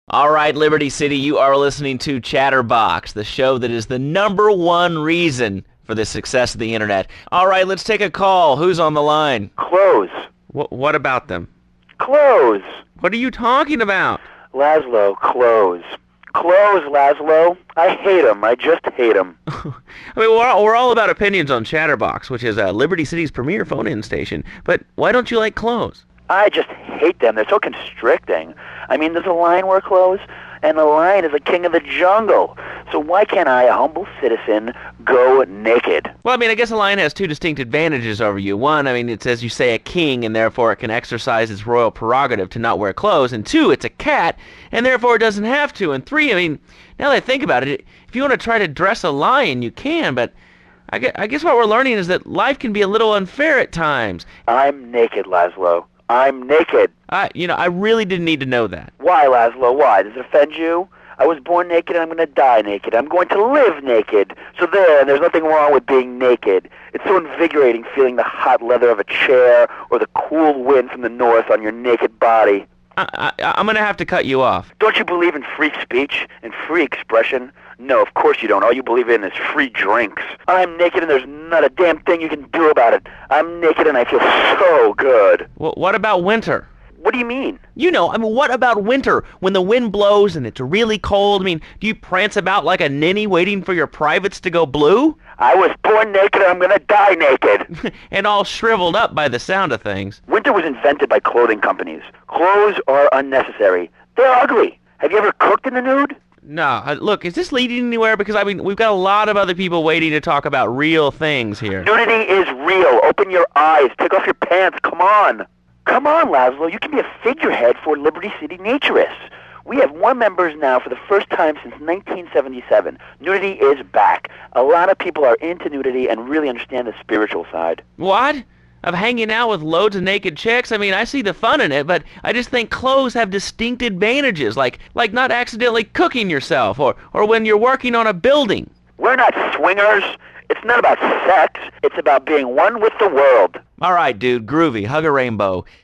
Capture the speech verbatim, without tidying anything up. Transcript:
All right, Liberty City, you are listening to Chatterbox, the show that is the number one reason for the success of the internet. All right, let's take a call. Who's on the line? Clothes. Wh- what about them? Clothes. What are you talking about? Laszlo, clothes. Clothes, Laszlo. I hate them. I just hate them. I mean, we're all, we're all about opinions on Chatterbox, which is uh, Liberty City's premier phone-in station. But why don't you like clothes? I just hate them. They're so constricting. I mean, there's a lion wear clothes, and the lion is the king of the jungle. So why can't I, a humble citizen, go naked? Well, I mean, I guess a lion has two distinct advantages over you. One, I mean, it's, as you say, a king, and therefore it can exercise its royal prerogative to not wear clothes. And two, it's a cat, and therefore it doesn't have to. And three, I mean, now that I think about it, if you want to try to dress a lion, you can, but I guess, I guess what we're learning is that life can be a little unfair at times. I'm naked, Laszlo. I'm naked. I, you know, I really didn't need to know that. Why, Laszlo? Why? Does it offend you? I was born naked and I'm going to die naked. I'm going to live naked. So there, and there's nothing wrong with being naked. It's so invigorating feeling the hot leather of a chair or the cool wind from the north on your naked body. I, I, I'm going to have to cut you off. Don't you believe in free speech and free expression? No, of course you don't. All you believe in is free drinks. I'm naked and there's not a damn thing you can do about it. I'm naked and I feel so good. Well, what about winter? What do you mean? You know, I mean, what about winter? When the wind blows and it's really cold, I mean, do you prance about like a ninny waiting for your privates to go blue? I was born naked and I'm going to die naked. And all shriveled up by the sound of things. Winter was invented by clothing companies. Clothes are unnecessary. They're ugly. Have you ever cooked in the nude? No, uh, look, is this leading anywhere? Because, I mean, we've got a lot of other people waiting to talk about real things here. Nudity is real. Open your eyes. Take off your pants. Come on. Come on, Laszlo. You can be a figurehead for Liberty City Naturists. We have more members now for the first time since nineteen seventy-seven. Nudity is back. A lot of people are into nudity and really understand the spiritual side. What? Of hanging out with loads of naked chicks? I mean, I see the fun in it, but I just think clothes have distinct advantages, like like not accidentally cooking yourself, or, or when you're working on a building. We're not swingers. It's not about sex. It's about being one with the world. All right, dude, groovy, hug a rainbow.